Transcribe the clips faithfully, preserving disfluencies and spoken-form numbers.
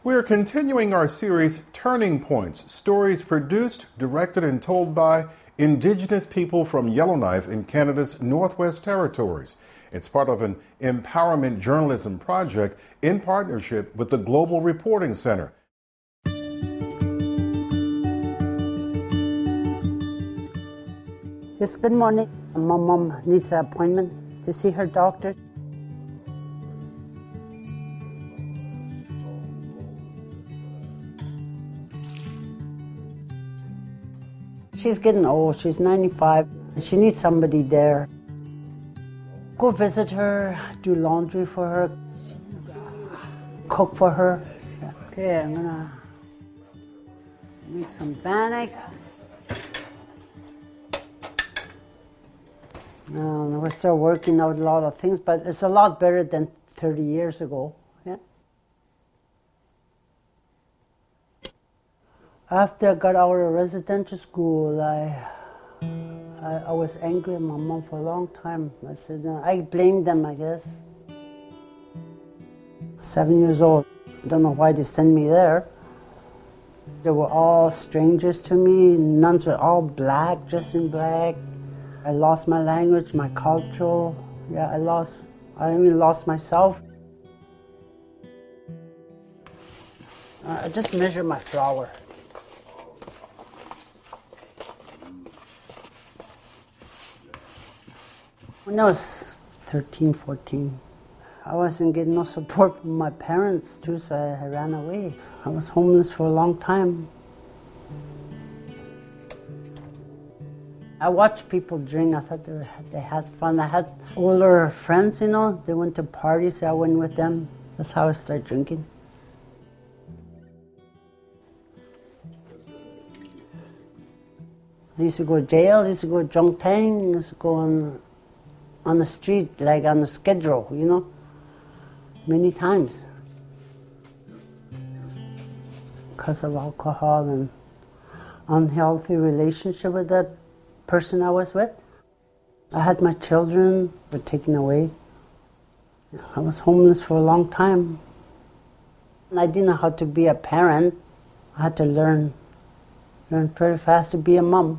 We're continuing our series, Turning Points, stories produced, directed, and told by Indigenous people from Yellowknife in Canada's Northwest Territories. It's part of an empowerment journalism project in partnership with the Global Reporting Center. Yes, good morning. My mom needs an appointment to see her doctor. She's getting old. She's ninety-five. She needs somebody there. Go visit her, do laundry for her, cook for her. Okay, I'm gonna make some bannock. Um, we're still working out a lot of things, but it's a lot better than thirty years ago. Yeah. After I got out of residential school, I, I I was angry at my mom for a long time. I said, uh, I blamed them, I guess. Seven years old. I don't know why they sent me there. They were all strangers to me. Nuns were all black, dressed in black. I lost my language, my cultural. Yeah, I lost, I even lost myself. Uh, I just measured my flour. When I was thirteen, fourteen, I wasn't getting no support from my parents too, so I ran away. I was homeless for a long time. I watched people drink. I thought they, were, they had fun. I had older friends, you know. They went to parties, so I went with them. That's how I started drinking. I used to go to jail. I used to go to drunk tank. I used to go on, on the street, like on the schedule, you know, many times. Because of alcohol and unhealthy relationship with that person I was with. I had my children were taken away. I was homeless for a long time. I didn't know how to be a parent. I had to learn, learn pretty fast to be a mom.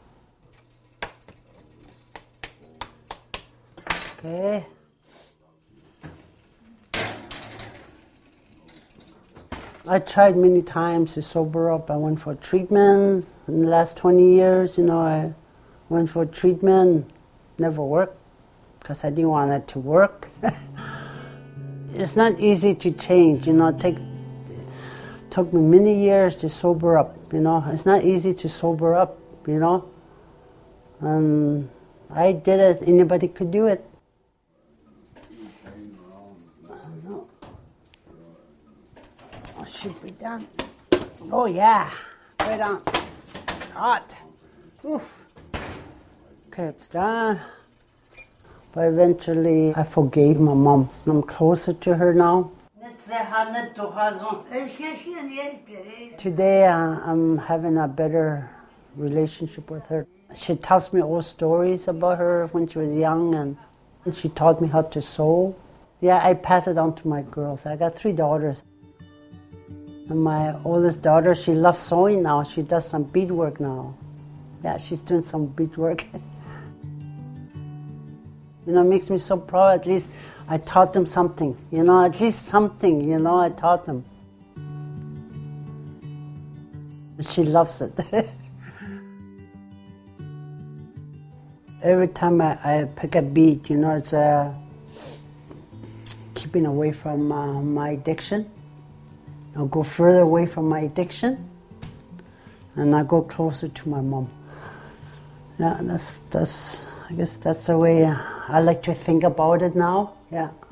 Okay. I tried many times to sober up. I went for treatments. In the last twenty years, you know, I went for treatment, never worked, because I didn't want it to work. It's not easy to change, you know, it take, took me many years to sober up, you know. It's not easy to sober up, you know. And I did it, anybody could do it. Oh, should be done. Oh yeah, right on. It's hot. Oof. Okay, it's done. But eventually, I forgave my mom. I'm closer to her now. Today, uh, I'm having a better relationship with her. She tells me old stories about her when she was young, and she taught me how to sew. Yeah, I pass it on to my girls. I got three daughters. And my oldest daughter, she loves sewing now. She does some beadwork now. Yeah, she's doing some beadwork. You know, it makes me so proud. At least I taught them something. You know, at least something, you know, I taught them. She loves it. Every time I, I pick a bead, you know, it's uh, keeping away from uh, my addiction. I'll go further away from my addiction, and I go closer to my mom. Yeah, that's, that's, I guess that's the way I like to think about it now, yeah.